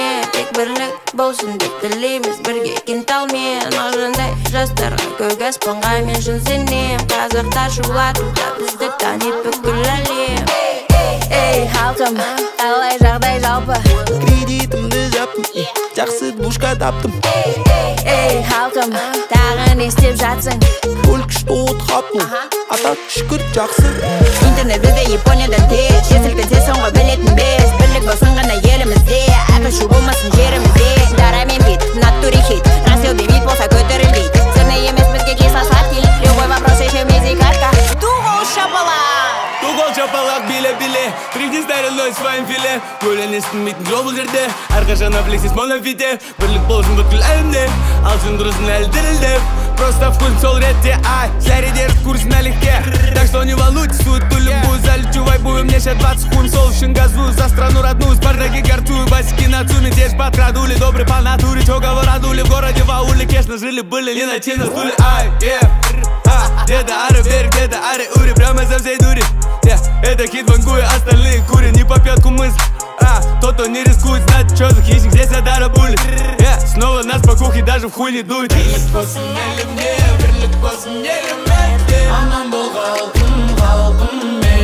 мен тек бірлік болсын деп тілейміз бірге кенталмен мағжандай жастарға көк аспанға мен шын сенем қазақтар шулатуда бізді танит бүкіл әлем эй халқым қалай жағдай жалпы кредитімді жаптым жақсы душка таптым эй халқым тағы не істеп жатсың только что отхапнул а так шүкір жақсы интернет бізде Япониядан тез жетілпенсесің ғой білетін без бірлік болсын ғана елімізде әпішу болмасын жерімізде дарамен бит натуре хит рассел демейт болса көтерілмейді сырный емес бізге кисло сладкий любой вопрос еще мезикатка туғол шапалақ биле пригни стариной своим филе өлен естімейтін жол бұл жерде әрқашан афлексис монофите бірлік болсын бүткіл әлемде ал сен дұрысын әлі дірілдеп просто вкус сол ретте ай зәрі дерс курс налегке так что не волнуйтесь сует по-любую залечу вайбую мне сейчас 20 хун сол үшін газую за страну родную спартаки гартую басики на цуме здесь подкрадули добрый по натуре чё говорадули в городе в ауле кешно жили были не ночей на стуле ай где-то ары вверх где-то ары ури прямо за всей дури это хит вангуя остальные курят не по пятку мысль тот, кто не рискует знать, что за хищник, здесь Адара булит снова нас по кухне даже в хуй не дует бірлік болсын елімде, бірлік болсын еліме аман бол халқым, халқым